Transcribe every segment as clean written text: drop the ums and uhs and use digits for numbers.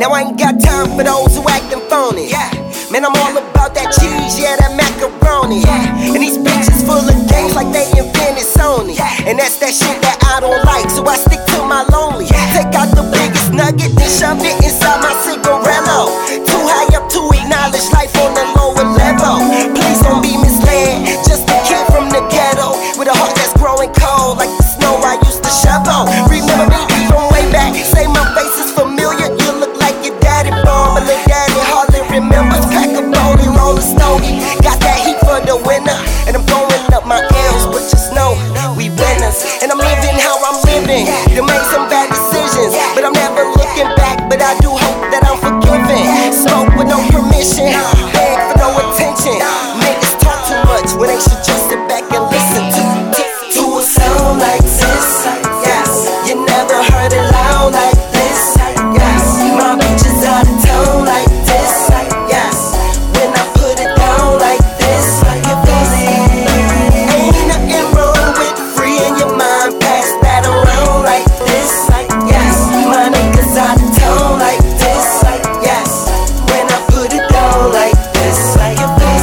Now I ain't got time for those who actin' phony. Man, I'm all about that cheese, yeah, that macaroni. And these bitches full of games like they invented Sony. And that's that shit that I don't like, so I stick to my lonely. Take out the biggest nugget, then shove it inside my cigarello. Too high up to acknowledge life on the lower level. Please don't be misled, just a kid from the ghetto with a heart that's growing cold like the snow I used to shovel. Remember me from way back, say my face is familiar. You look like your daddy, boy, but little daddy hardly remembers. Pack a bowling, roll a stogie, got that heat for the winter. And I'm blowing up my L's, but just know we winners. And I'm living how I'm living. You made some bad decisions, but I'm never looking back. But I do hope that I'm forgiven. Smoke with no permission, beg for no attention. Niggas talk too much when they should just sit back and listen to a song like this. Yes, you never heard it loud like this. Yes, my bitch is out of tone like this. Yes, when I put it down like this, you feel it. Ain't nothing wrong with freeing your mind, pass that around like this. Yes, my niggas out of tone like this. Yes, when I put it down like this, you feel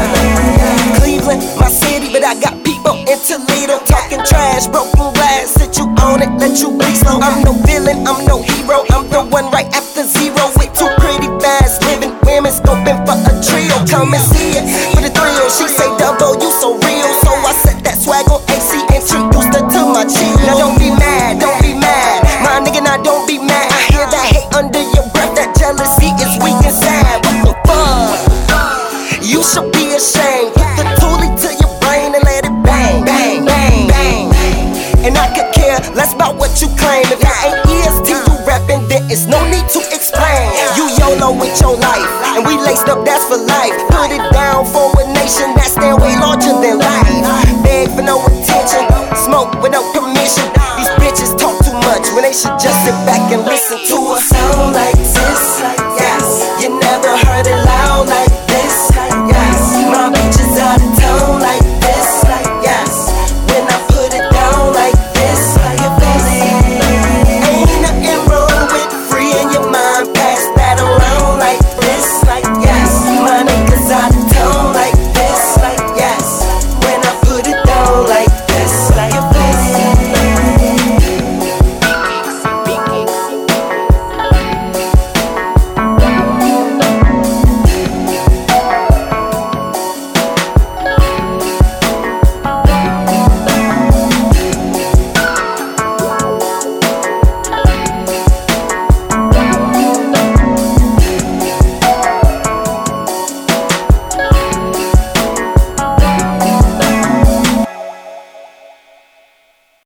it. Cleveland, my city, but I got people in Toledo talking trash, broken glass. Sit you on it, let you be slow. I'm no villain, I'm no hero. I'm the one right after zero with two pretty fast living women scoping for a trio. Come and see it for the thrill. She say double, you so real. So I set that swag on AC, introduced her to my chill. Now don't be mad, don't be mad. My nigga, now don't be mad. I hear that hate under your breath. That jealousy is weak and sad. What the fuck? You should be ashamed. Put the toolie to your brain and let it bang, bang, bang, bang. And I could care less about what you claim. If it ain't EST you rapping, then it's no need to explain. You YOLO with your life, and we laced up, that's for life. Put it down for a nation that stand way larger than life. Beg for no attention, smoke without permission. These bitches talk too much when they should just sit back and listen to a song like